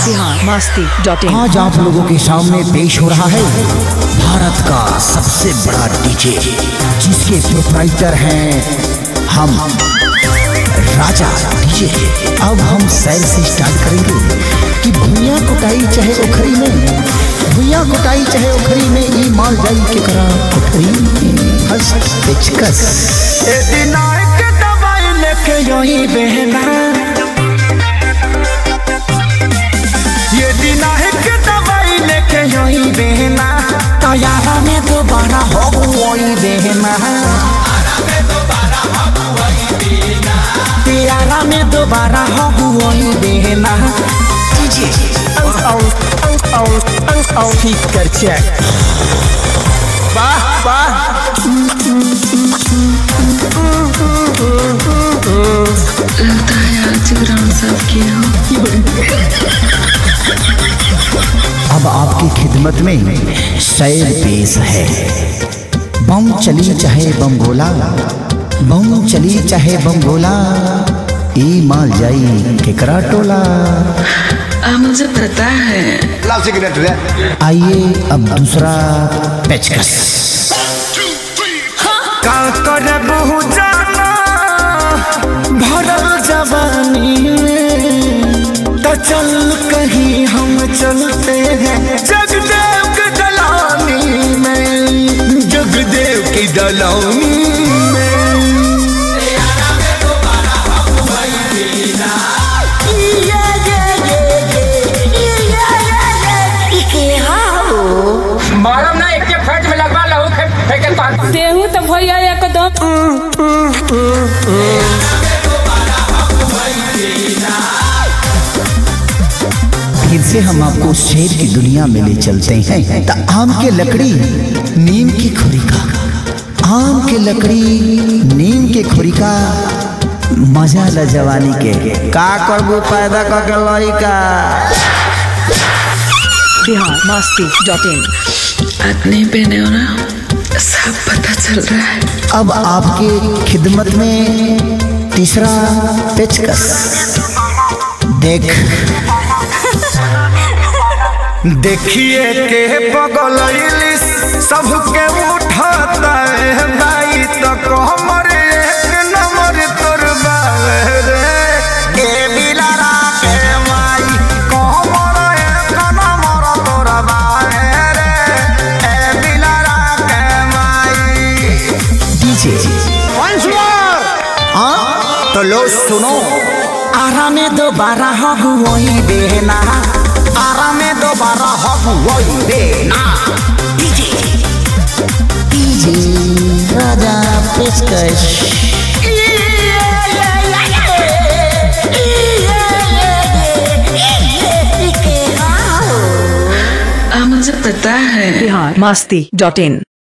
बिहारमस्ती.in। आज आप लोगों के सामने पेश हो रहा है भारत का सबसे बड़ा डीजे, जिसके प्रोप्राइटर हैं हम राजा डीजे। अब हम सैर से स्टार्ट करेंगे कि भुइयां कुटाई चाहे ओखरी में, भुइयां कुटाई चाहे ओखरी में, ई माल जाई के करा ओखरी में हंस पेचकस। ए दिना के दवाई लेके यही बहना, ये दिना के दवाई लेके यही बहना, तो यारा में दोबारा हो वही बहना, यारा में दोबारा हो वही बहना। Speaker check. वाह वाह लगता है आज ग्राउंड साफ किया हो। अब आपकी खिदमत में सैर पेश है। बम चली चाहे बम गोला, बम चली चाहे बम गोला, ई माल जाई केकरा टोला। मुझे पता है। आइए अब दूसरा पेचकस। का करबहु जाना भरल जवानी में, तो चल कहीं हम चलते हैं जगदेव की दलानी में, जगदेव की दलानी में। मालूम ना एक फट में लगवा लहू फेंके तो देहू तो भैया एकदम। फिर से हम आपको शेर की दुनिया में ले चलते हैं। तो आम के लकड़ी नीम की खुरी का, आम के लकड़ी नीम के खुरी का, मजा ल जवानी के का करबू पैदा करके लइका। बिहारमस्ती.in। आप नहीं पहने हो ना, सब पता चल रहा है। अब आपके खिदमत में तीसरा पेचकस। देख देखिए के बगल सबके उठाता है भाई, तो हमर एक नंबर तोर रे ए बिलारा के माई, हमर एक नंबर तोर रे ए बिलारा के माई। डीजे हाँ तो लो सुनो, आरा में दोबारा हो वही देना, आरा में दोबारा हो वही देना। डीजे राजा पेचकस। मुझे पता है। बिहारमस्ती.in।